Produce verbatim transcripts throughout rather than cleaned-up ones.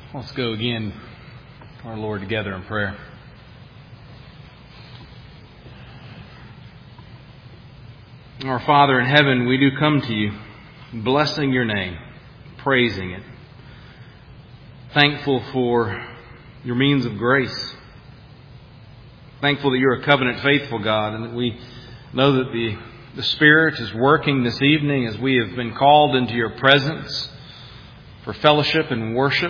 Let's go again to our Lord together in prayer. Our Father in heaven, we do come to you, blessing your name, praising it, thankful for your means of grace, thankful that you're a covenant faithful God, and that we know that the, the Spirit is working this evening as we have been called into your presence for fellowship and worship.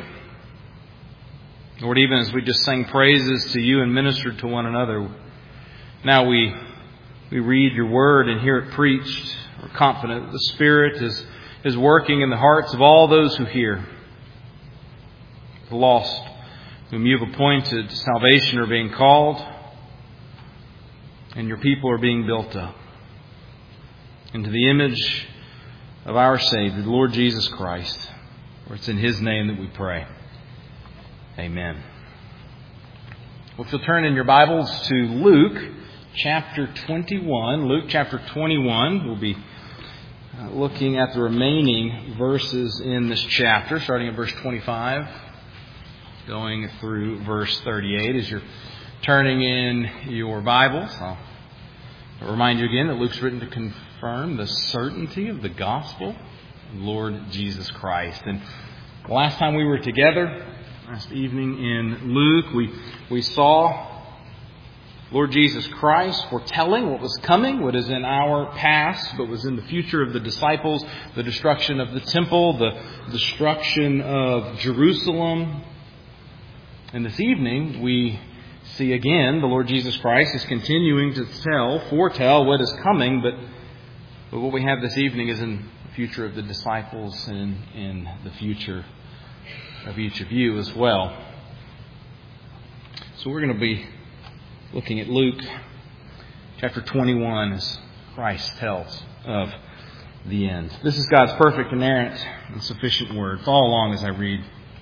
Lord, even as we just sang praises to you and ministered to one another, now we we read your word and hear it preached. We're confident that the Spirit is, is working in the hearts of all those who hear. The lost whom you've appointed to salvation are being called, and your people are being built up into the image of our Savior, the Lord Jesus Christ. For it's in His name that we pray. Amen. Well, if you'll turn in your Bibles to Luke chapter twenty-one. Luke chapter twenty-one. We'll be looking at the remaining verses in this chapter, starting at verse twenty-five, going through verse thirty-eight. As you're turning in your Bibles, I'll remind you again that Luke's written to confirm the certainty of the gospel of Lord Jesus Christ. And the last time we were together, last evening in Luke, we, we saw Lord Jesus Christ foretelling what was coming, what is in our past, but was in the future of the disciples, the destruction of the temple, the destruction of Jerusalem. And this evening, we see again the Lord Jesus Christ is continuing to tell, foretell what is coming, but, but what we have this evening is in the future of the disciples and in the future of each of you as well. So we're going to be looking at Luke chapter twenty-one as Christ tells of the end. This is God's perfect, inerrant, and sufficient word. Follow along as I read.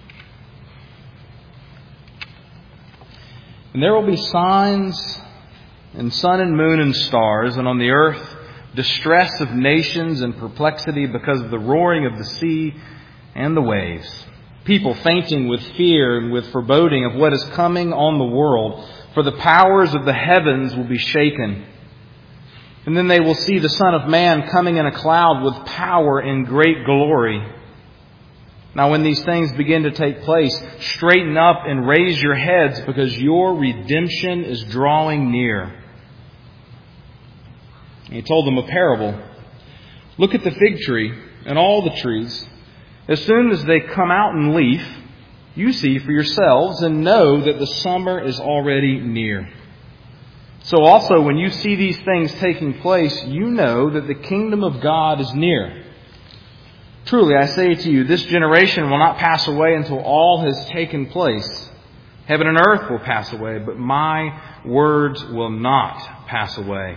And there will be signs in sun and moon and stars, and on the earth distress of nations and perplexity because of the roaring of the sea and the waves. People fainting with fear and with foreboding of what is coming on the world. For the powers of the heavens will be shaken. And then they will see the Son of Man coming in a cloud with power and great glory. Now when these things begin to take place, straighten up and raise your heads, because your redemption is drawing near. And he told them a parable. Look at the fig tree and all the trees. As soon as they come out in leaf, you see for yourselves and know that the summer is already near. So also when you see these things taking place, you know that the kingdom of God is near. Truly, I say to you, this generation will not pass away until all has taken place. Heaven and earth will pass away, but my words will not pass away.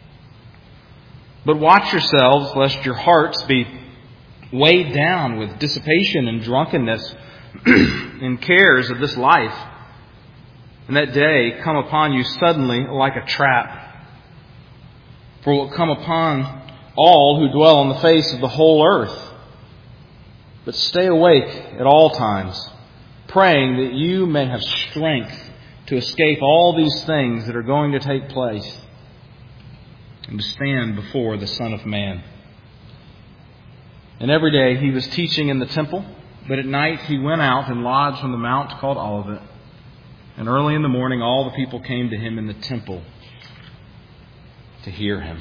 But watch yourselves, lest your hearts be weighed down with dissipation and drunkenness and cares of this life, and that day come upon you suddenly like a trap. For it will come upon all who dwell on the face of the whole earth. But stay awake at all times, praying that you may have strength to escape all these things that are going to take place, and to stand before the Son of Man. And every day he was teaching in the temple, but at night he went out and lodged on the mount called Olivet. And early in the morning all the people came to him in the temple to hear him.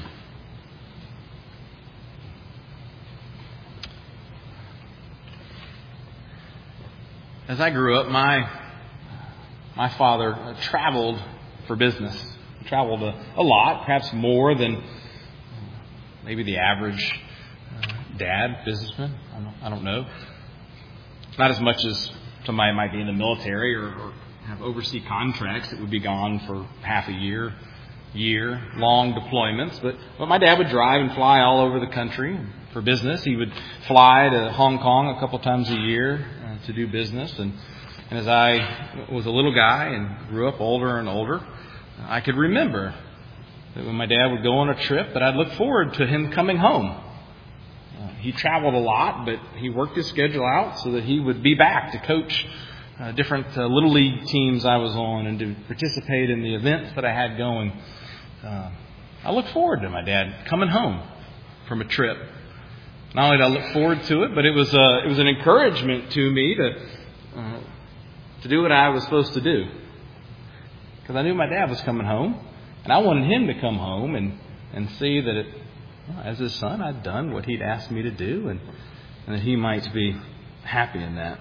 As I grew up, my my father traveled for business. He traveled a, a lot, perhaps more than maybe the average dad, businessman. I don't, I don't know. Not as much as somebody might be in the military or, or have overseas contracts that would be gone for half a year, year, long deployments. But, but my dad would drive and fly all over the country for business. He would fly to Hong Kong a couple times a year uh, to do business. And, and as I was a little guy and grew up older and older, I could remember that when my dad would go on a trip, that I'd look forward to him coming home. Uh, he traveled a lot, but he worked his schedule out so that he would be back to coach uh, different uh, Little League teams I was on and to participate in the events that I had going, uh, I look forward to my dad coming home from a trip. Not only did I look forward to it, but it was uh, it was an encouragement to me to uh, to do what I was supposed to do, because I knew my dad was coming home, and I wanted him to come home and, and see that it, well, as his son, I'd done what he'd asked me to do, and, and that he might be happy in that.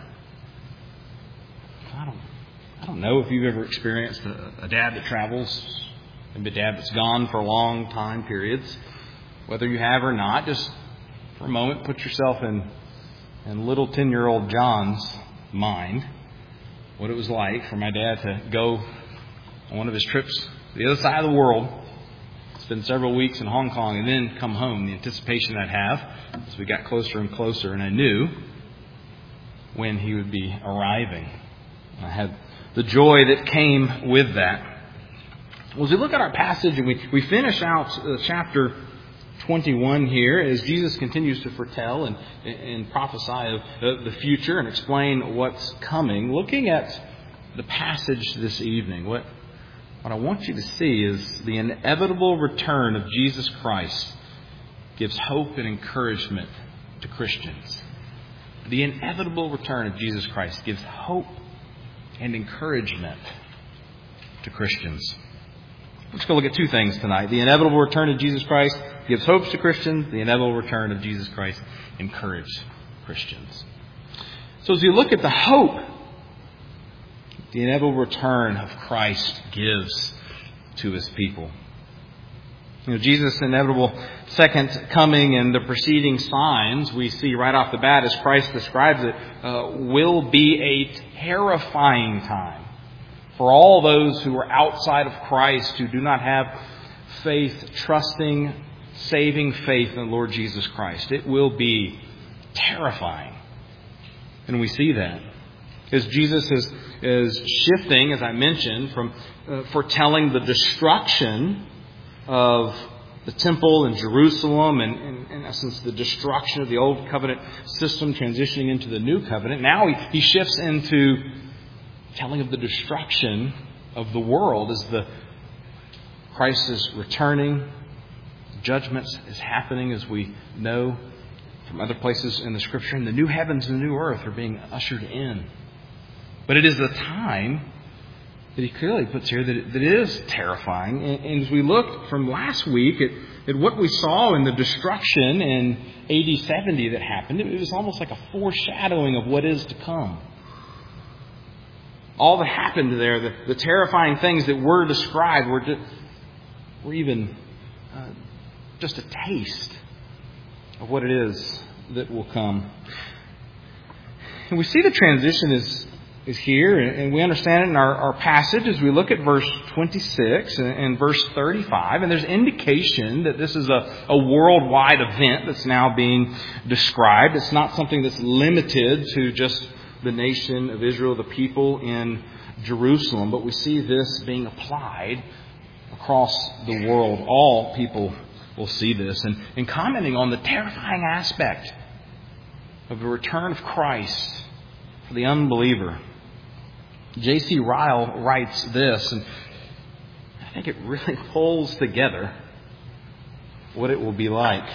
I don't I don't know if you've ever experienced a, a dad that travels, maybe a dad that's gone for long time periods. Whether you have or not, just for a moment, put yourself in, in little ten-year-old John's mind, what it was like for my dad to go on one of his trips to the other side of the world, spend several weeks in Hong Kong, and then come home. The anticipation I'd have as we got closer and closer, and I knew when he would be arriving. I had the joy that came with that. Well, as we look at our passage and we, we finish out uh, chapter twenty-one here, as Jesus continues to foretell and, and prophesy of the future and explain what's coming, looking at the passage this evening, what, what I want you to see is the inevitable return of Jesus Christ gives hope and encouragement to Christians. The inevitable return of Jesus Christ gives hope and encouragement to Christians. Let's go look at two things tonight. The inevitable return of Jesus Christ gives hope to Christians. The inevitable return of Jesus Christ encourages Christians. So as you look at the hope the inevitable return of Christ gives to His people. You know, Jesus' inevitable second coming and the preceding signs we see right off the bat as Christ describes it uh, will be a terrifying time for all those who are outside of Christ, who do not have faith, trusting, saving faith in the Lord Jesus Christ. It will be terrifying. And we see that as Jesus is, is shifting, as I mentioned, from uh, foretelling the destruction of the temple in Jerusalem and, and, in essence, the destruction of the old covenant system, transitioning into the new covenant. Now he, he shifts into telling of the destruction of the world as the Christ is returning. Judgment is happening, as we know from other places in the Scripture, and the new heavens and the new earth are being ushered in. But it is the time that he clearly puts here that it, that it is terrifying. And, and as we look from last week at, at what we saw in the destruction in A D seventy that happened, it was almost like a foreshadowing of what is to come. All that happened there, the, the terrifying things that were described, were, just, were even uh, just a taste of what it is that will come. And we see the transition is is here, and we understand it in our, our passage as we look at verse twenty-six and, and verse thirty-five. And there's indication that this is a, a worldwide event that's now being described. It's not something that's limited to just the nation of Israel, the people in Jerusalem, but we see this being applied across the world. All people will see this. And, and commenting on the terrifying aspect of the return of Christ for the unbeliever, J C Ryle writes this, and I think it really pulls together what it will be like.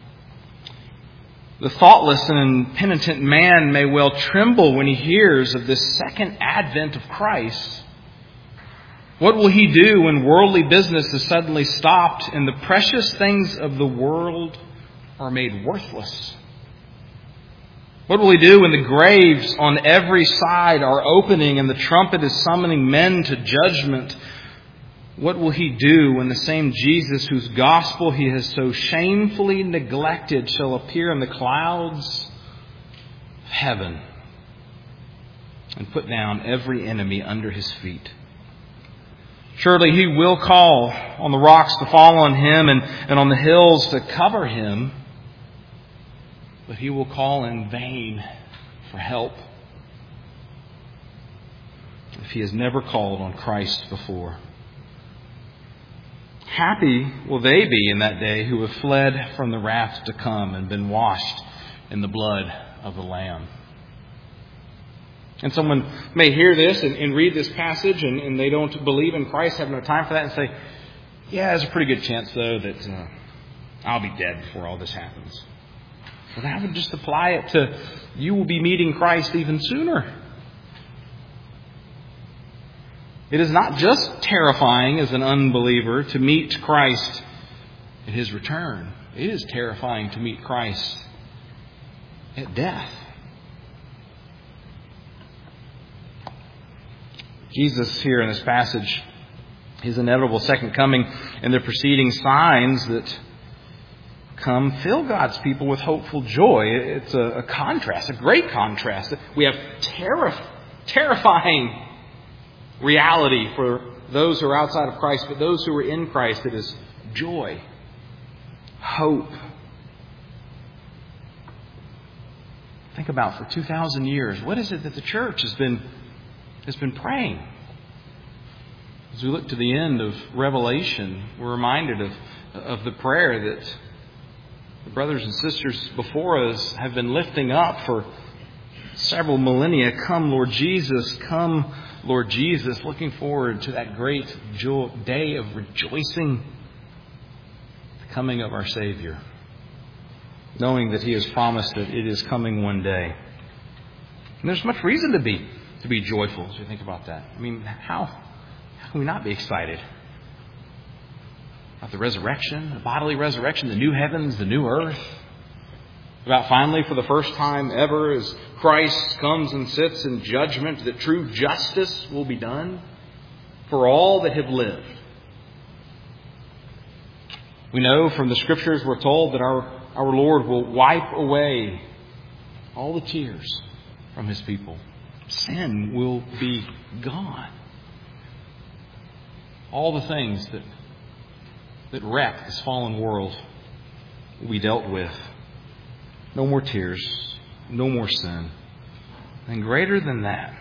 The thoughtless and impenitent man may well tremble when he hears of this second advent of Christ. What will he do when worldly business is suddenly stopped and the precious things of the world are made worthless? What will he do when the graves on every side are opening and the trumpet is summoning men to judgment? What will he do when the same Jesus whose gospel he has so shamefully neglected shall appear in the clouds of heaven and put down every enemy under his feet? Surely he will call on the rocks to fall on him and, and on the hills to cover him, but he will call in vain for help if he has never called on Christ before. Happy will they be in that day who have fled from the wrath to come and been washed in the blood of the Lamb. And someone may hear this and, and read this passage and, and they don't believe in Christ, have no time for that, and say, yeah, there's a pretty good chance, though, that uh, I'll be dead before all this happens. Well, that would just apply it to you will be meeting Christ even sooner. It is not just terrifying as an unbeliever to meet Christ at His return. It is terrifying to meet Christ at death. Jesus here in this passage, His inevitable second coming and the preceding signs that come fill God's people with hopeful joy. It's a, a contrast, a great contrast. We have terri- terrifying reality for those who are outside of Christ, but those who are in Christ, it is joy, hope. Think about for two thousand years, what is it that the church has been has been praying? As we look to the end of Revelation, we're reminded of, of the prayer that the brothers and sisters before us have been lifting up for several millennia. Come, Lord Jesus, come, Lord Jesus. Looking forward to that great joy, day of rejoicing, the coming of our Savior, knowing that He has promised that it is coming one day. And there's much reason to be to be joyful as we think about that. I mean, how, how can we not be excited about the resurrection, the bodily resurrection, the new heavens, the new earth? About finally, for the first time ever, as Christ comes and sits in judgment, that true justice will be done for all that have lived. We know from the Scriptures, we're told that our, our Lord will wipe away all the tears from His people. Sin will be gone. All the things that, that wreck this fallen world will be dealt with. No more tears, no more sin. And greater than that,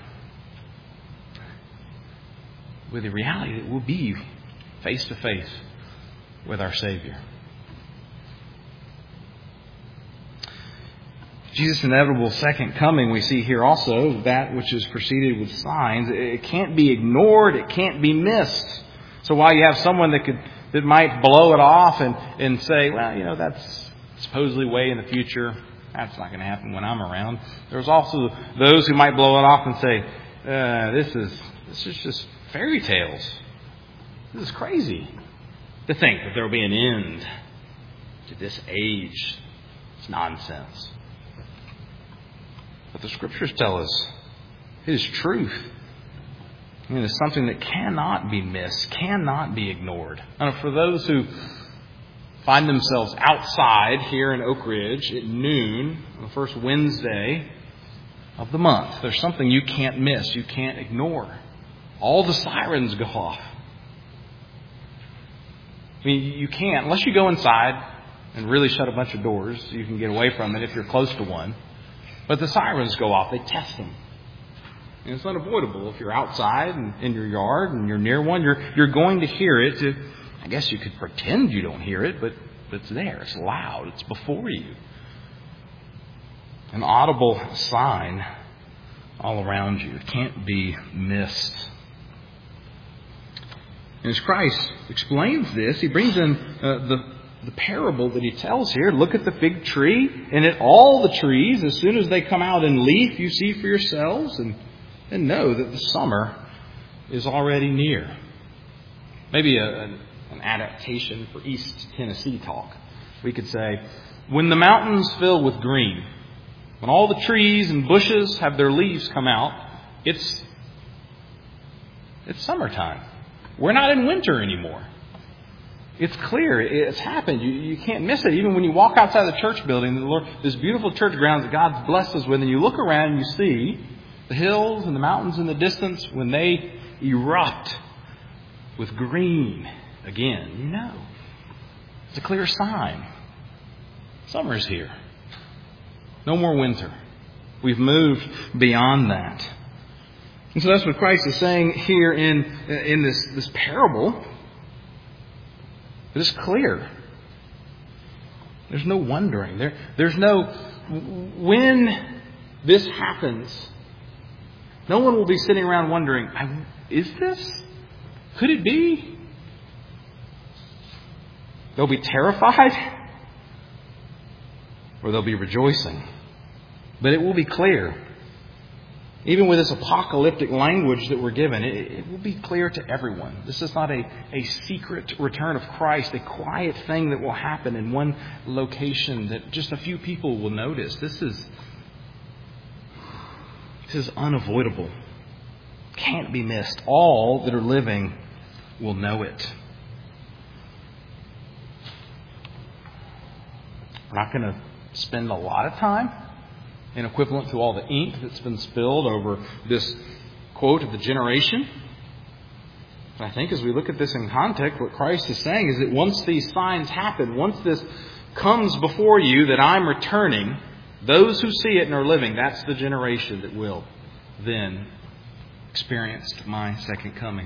with the reality that we'll be face to face with our Savior. Jesus' inevitable second coming, we see here also that which is preceded with signs. It can't be ignored. It can't be missed. So while you have someone that could that might blow it off and, and say, well, you know, that's supposedly way in the future, that's not going to happen when I'm around. There's also those who might blow it off and say, uh, this is this is just fairy tales. This is crazy to think that there will be an end to this age. It's nonsense. But the Scriptures tell us it is truth. And it is something that cannot be missed, cannot be ignored. And for those who find themselves outside here in Oak Ridge at noon on the first Wednesday of the month, there's something you can't miss, you can't ignore. All the sirens go off. I mean, you can't, unless you go inside and really shut a bunch of doors, you can get away from it if you're close to one. But the sirens go off, they test them. And it's unavoidable. If you're outside and in your yard and you're near one, you're you're going to hear it. To, I guess you could pretend you don't hear it, but, but it's there. It's loud. It's before you. An audible sign all around you. It can't be missed. And as Christ explains this, He brings in uh, the the parable that He tells here. Look at the fig tree, and at all the trees, as soon as they come out in leaf, you see for yourselves, and, and know that the summer is already near. Maybe a, an, an adaptation for East Tennessee talk. We could say, when the mountains fill with green, when all the trees and bushes have their leaves come out, it's it's summertime. We're not in winter anymore. It's clear. It's happened. You, you can't miss it. Even when you walk outside the church building, the Lord, this beautiful church grounds that God's blessed us with, and you look around and you see the hills and the mountains in the distance, when they erupt with green again, you know. It's a clear sign. Summer's here. No more winter. We've moved beyond that. And so that's what Christ is saying here in, in this, this parable. It is clear. There's no wondering. There, there's no... When this happens, No one will be sitting around wondering, is this? Could it be? They'll be terrified, or they'll be rejoicing. But it will be clear. Even with this apocalyptic language that we're given, it, it will be clear to everyone. This is not a, a secret return of Christ, a quiet thing that will happen in one location that just a few people will notice. This is, this is unavoidable. Can't be missed. All that are living will know it. We're not going to spend a lot of time and equivalent to all the ink that's been spilled over this quote of the generation. But I think as we look at this in context, what Christ is saying is that once these signs happen, once this comes before you that I'm returning, those who see it and are living, that's the generation that will then experience my second coming.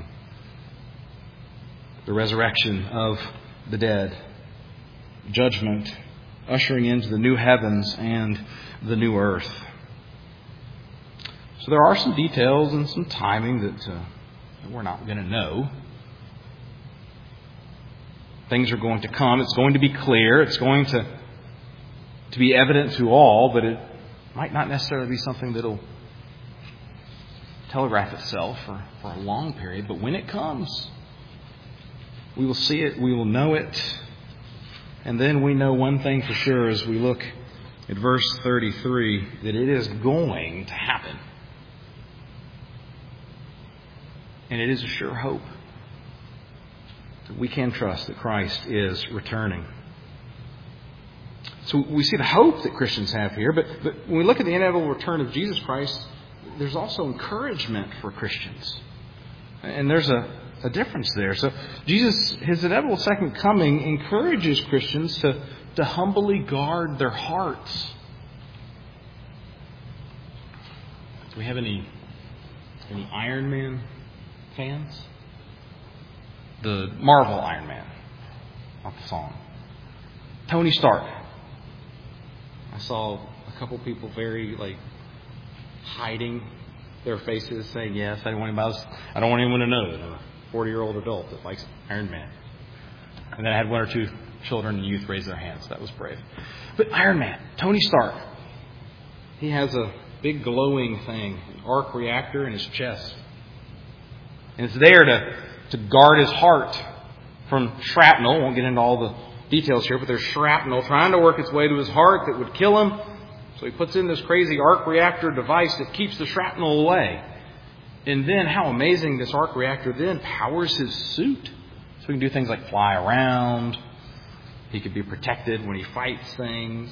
The resurrection of the dead, judgment, ushering into the new heavens and the new earth. So there are some details and some timing that, uh, that we're not going to know. Things are going to come. It's going to be clear. It's going to, to be evident to all, but it might not necessarily be something that'll telegraph itself for, for a long period. But when it comes, we will see it. We will know it. And then we know one thing for sure as we look at verse thirty-three, that it is going to happen. And it is a sure hope that we can trust that Christ is returning. So we see the hope that Christians have here, but, but when we look at the inevitable return of Jesus Christ, there's also encouragement for Christians. And there's a, a difference there. So Jesus, his inevitable second coming, encourages Christians to to humbly guard their hearts. Do we have any any Iron Man fans? The Marvel Iron Man, not the song. Tony Stark. I saw a couple people very like hiding their faces, saying, "Yes, I don't want anybody else, I don't want anyone to know that I'm a forty-year-old adult that likes Iron Man." And then I had one or two children and youth raise their hands. That was brave. But Iron Man, Tony Stark, he has a big glowing thing, an arc reactor in his chest. And it's there to, to guard his heart from shrapnel. Won't get into all the details here, but there's shrapnel trying to work its way to his heart that would kill him. So he puts in this crazy arc reactor device that keeps the shrapnel away. And then how amazing this arc reactor then powers his suit. So he can do things like fly around. He could be protected when he fights things.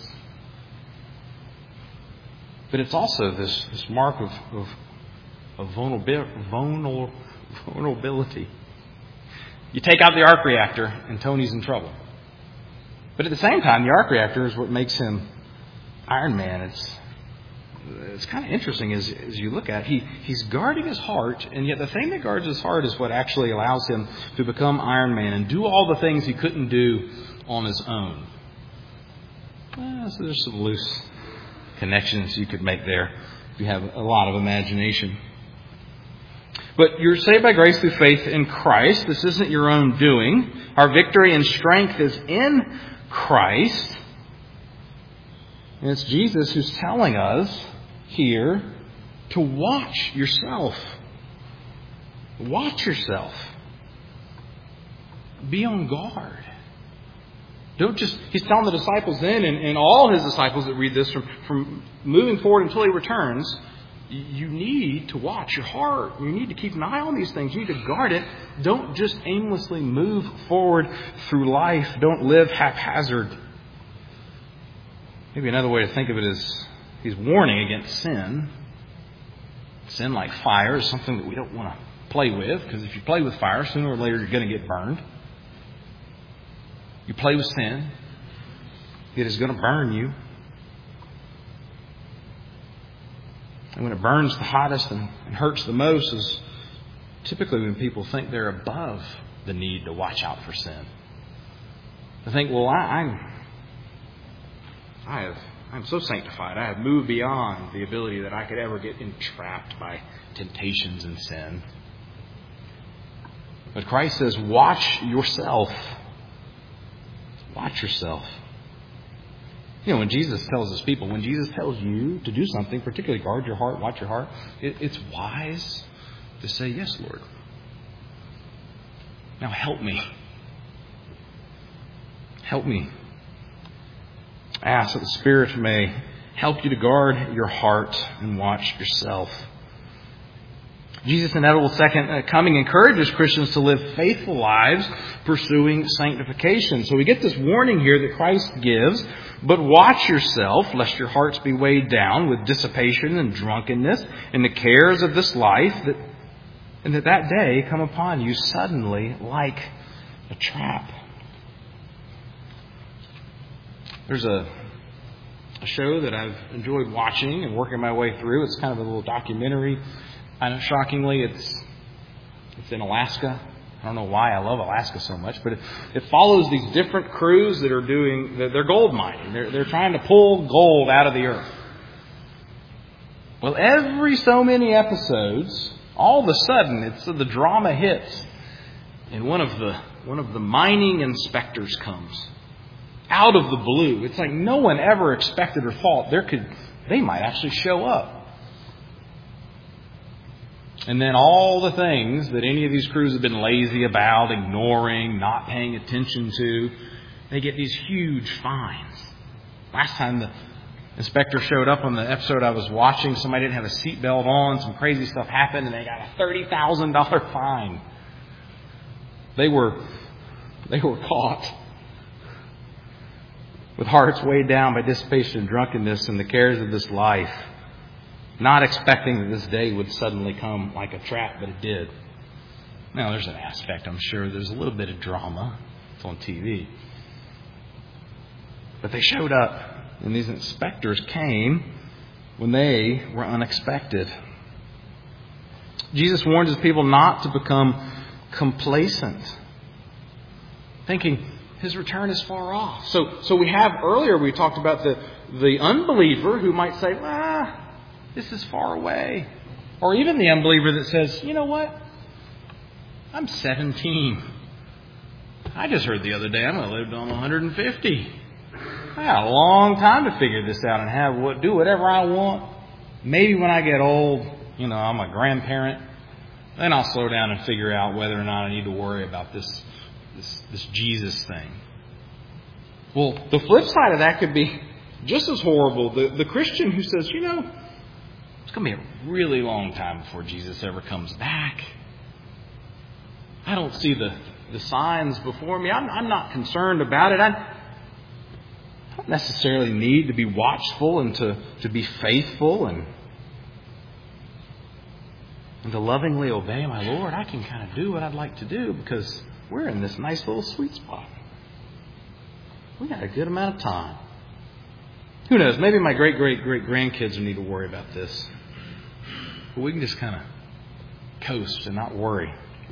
But it's also this, this mark of, of, of vulnerability. vulnerability. You take out the arc reactor and Tony's in trouble. But at the same time, the arc reactor is what makes him Iron Man. It's it's kind of interesting as, as you look at it. He, he's guarding his heart, and yet the thing that guards his heart is what actually allows him to become Iron Man and do all the things he couldn't do on his own. Well, so there's some loose connections you could make there if you have a lot of imagination. But you're saved by grace through faith in Christ. This isn't your own doing. Our victory and strength is in Christ. And it's Jesus who's telling us here to watch yourself. Watch yourself. Be on guard. Don't just, he's telling the disciples then, and, and all his disciples that read this from, from moving forward until he returns, you need to watch your heart. You need to keep an eye on these things. You need to guard it. Don't just aimlessly move forward through life. Don't live haphazard. Maybe another way to think of it is he's warning against sin. Sin, like fire, is something that we don't want to play with, because if you play with fire, sooner or later you're going to get burned. You play with sin, it is going to burn you. And when it burns the hottest and hurts the most is typically when people think they're above the need to watch out for sin. They think, well, I, I'm, I have I'm so sanctified. I have moved beyond the ability that I could ever get entrapped by temptations and sin. But Christ says, watch yourself. Watch yourself. You know, when Jesus tells his people, when Jesus tells you to do something, particularly guard your heart, watch your heart, it, it's wise to say, yes, Lord. Now help me. Help me. Ask that the Spirit may help you to guard your heart and watch yourself. Jesus' inevitable second coming encourages Christians to live faithful lives pursuing sanctification. So we get this warning here that Christ gives, but watch yourself lest your hearts be weighed down with dissipation and drunkenness and the cares of this life, that, and that that day come upon you suddenly like a trap. There's a, a show that I've enjoyed watching and working my way through. It's kind of a little documentary. I know, shockingly, it's it's in Alaska. I don't know why I love Alaska so much, but it, it follows these different crews that are doing, they're gold mining. They're, they're trying to pull gold out of the earth. Well, every so many episodes, all of a sudden, it's the drama hits, and one of the one of the mining inspectors comes out of the blue. It's like no one ever expected or thought there could they might actually show up. And then all the things that any of these crews have been lazy about, ignoring, not paying attention to, they get these huge fines. Last time the inspector showed up on the episode I was watching, somebody didn't have a seatbelt on, some crazy stuff happened, and they got a thirty thousand dollars fine. They were, they were caught with hearts weighed down by dissipation and drunkenness and the cares of this life. Not expecting that this day would suddenly come like a trap, but it did. Now, there's an aspect, I'm sure, there's a little bit of drama. It's on T V. But they showed up, and these inspectors came when they were unexpected. Jesus warns his people not to become complacent, thinking his return is far off. So, so we have earlier, we talked about the, the unbeliever who might say, ah, this is far away. Or even the unbeliever that says, you know what? I'm seventeen. I just heard the other day I'm going to live to one hundred fifty. I got a long time to figure this out and have what do whatever I want. Maybe when I get old, you know, I'm a grandparent, then I'll slow down and figure out whether or not I need to worry about this this, this Jesus thing. Well, the flip side of that could be just as horrible. The, the Christian who says, you know, it's going to be a really long time before Jesus ever comes back. I don't see the, the signs before me. I'm, I'm not concerned about it. I, I don't necessarily need to be watchful and to, to be faithful and, and to lovingly obey my Lord. I can kind of do what I'd like to do because we're in this nice little sweet spot. We got a good amount of time. Who knows? Maybe my great, great, great grandkids will need to worry about this. But we can just kind of coast and not worry.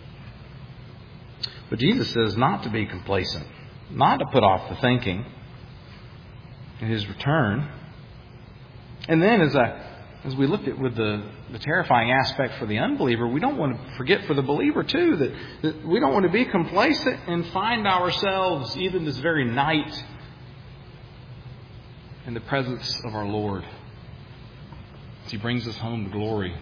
But Jesus says not to be complacent, not to put off the thinking in his return. And then as I, as we looked at with the, the terrifying aspect for the unbeliever, we don't want to forget for the believer too that, that we don't want to be complacent and find ourselves even this very night in the presence of our Lord as he brings us home to glory.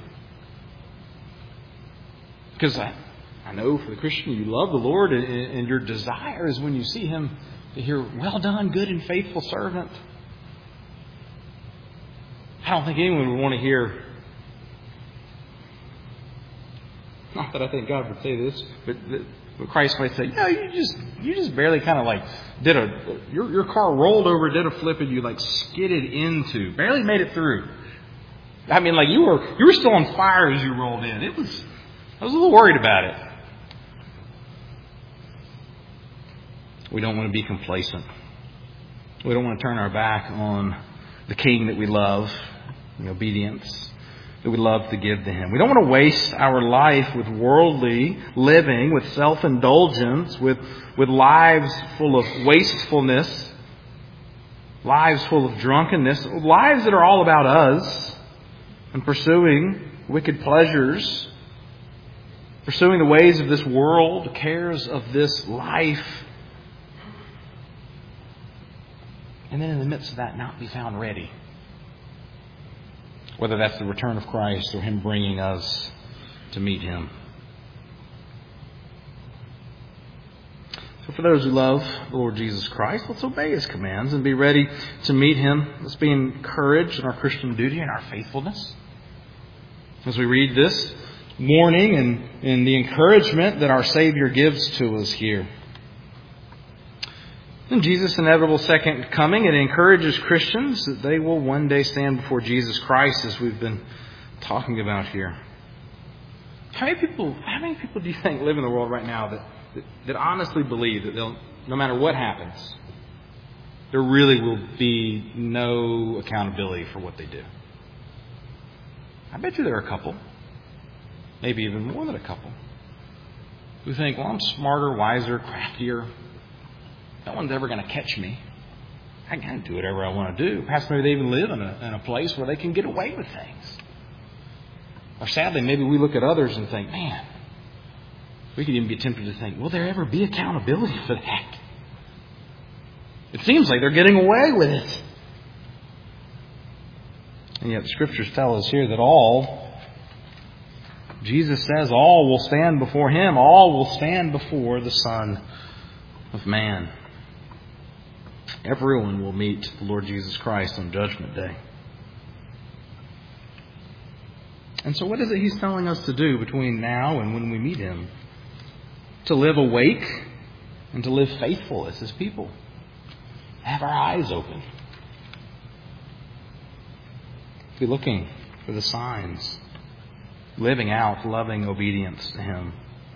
Because I, I know for the Christian, you love the Lord, and, and your desire is when you see him to hear, well done, good and faithful servant. I don't think anyone would want to hear, not that I think God would say this, but, but Christ might say, no, you just you just barely kind of like did a, your, your car rolled over, did a flip, and you like skidded into, barely made it through. I mean, like you were you were still on fire as you rolled in. It was, I was a little worried about it. We don't want to be complacent. We don't want to turn our back on the King that we love, the obedience that we love to give to him. We don't want to waste our life with worldly living, with self-indulgence, with, with lives full of wastefulness. lives full of drunkenness, lives that are all about us and pursuing wicked pleasures, pursuing the ways of this world, the cares of this life. And then in the midst of that, not be found ready. Whether that's the return of Christ or Him bringing us to meet Him. So for those who love the Lord Jesus Christ, let's obey His commands and be ready to meet Him. Let's be encouraged in our Christian duty and our faithfulness. As we read this warning and, and the encouragement that our Savior gives to us here. In Jesus' inevitable second coming, it encourages Christians that they will one day stand before Jesus Christ, as we've been talking about here. How many people, how many people do you think live in the world right now that, that, that honestly believe that they'll, no matter what happens, there really will be no accountability for what they do? I bet you there are a couple, maybe even more than a couple, who think, well, I'm smarter, wiser, craftier. No one's ever going to catch me. I can do whatever I want to do. Perhaps maybe they even live in a, in a place where they can get away with things. Or sadly, maybe we look at others and think, man, we could even be tempted to think, will there ever be accountability for that? It seems like they're getting away with it. And yet the Scriptures tell us here that all, Jesus says all will stand before Him. All will stand before the Son of Man. Everyone will meet the Lord Jesus Christ on Judgment Day. And so what is it He's telling us to do between now and when we meet Him? To live awake and to live faithful as His people. Have our eyes open. Be looking for the signs. Living out loving obedience to Him.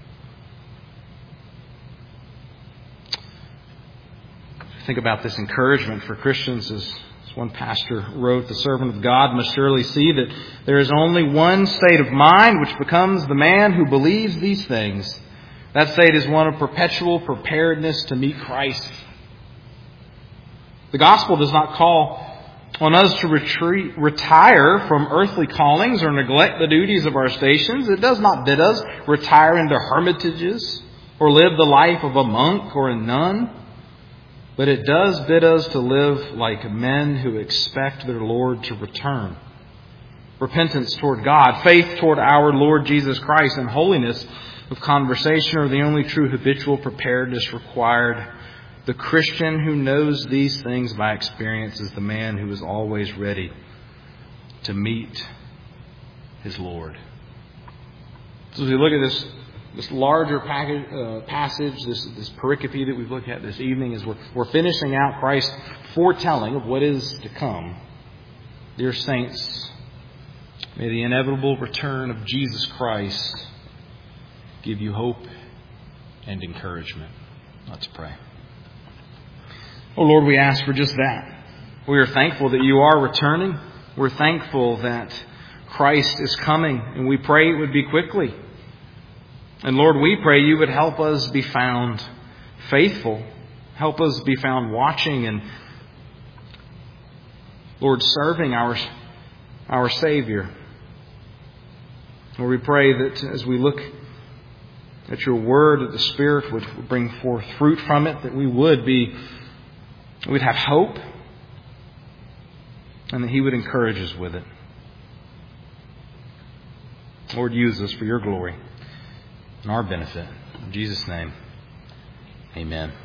Think about this encouragement for Christians. As one pastor wrote, the servant of God must surely see that there is only one state of mind which becomes the man who believes these things. That state is one of perpetual preparedness to meet Christ. The gospel does not call on us to retreat, retire from earthly callings or neglect the duties of our stations. It does not bid us retire into hermitages or live the life of a monk or a nun. But it does bid us to live like men who expect their Lord to return. Repentance toward God, faith toward our Lord Jesus Christ, and holiness of conversation are the only true habitual preparedness required. The Christian who knows these things by experience is the man who is always ready to meet his Lord. So as we look at this This larger package, uh, passage, this, this pericope that we've looked at this evening, is we're, we're finishing out Christ's foretelling of what is to come. Dear saints, may the inevitable return of Jesus Christ give you hope and encouragement. Let's pray. Oh Lord, we ask for just that. We are thankful that you are returning. We're thankful that Christ is coming, and we pray it would be quickly. And Lord, we pray you would help us be found faithful. Help us be found watching and, Lord, serving our, our Savior. Lord, we pray that as we look at your word, that the Spirit would bring forth fruit from it, that we would be, we'd have hope, and that He would encourage us with it. Lord, use us for your glory and our benefit. In Jesus' name, amen.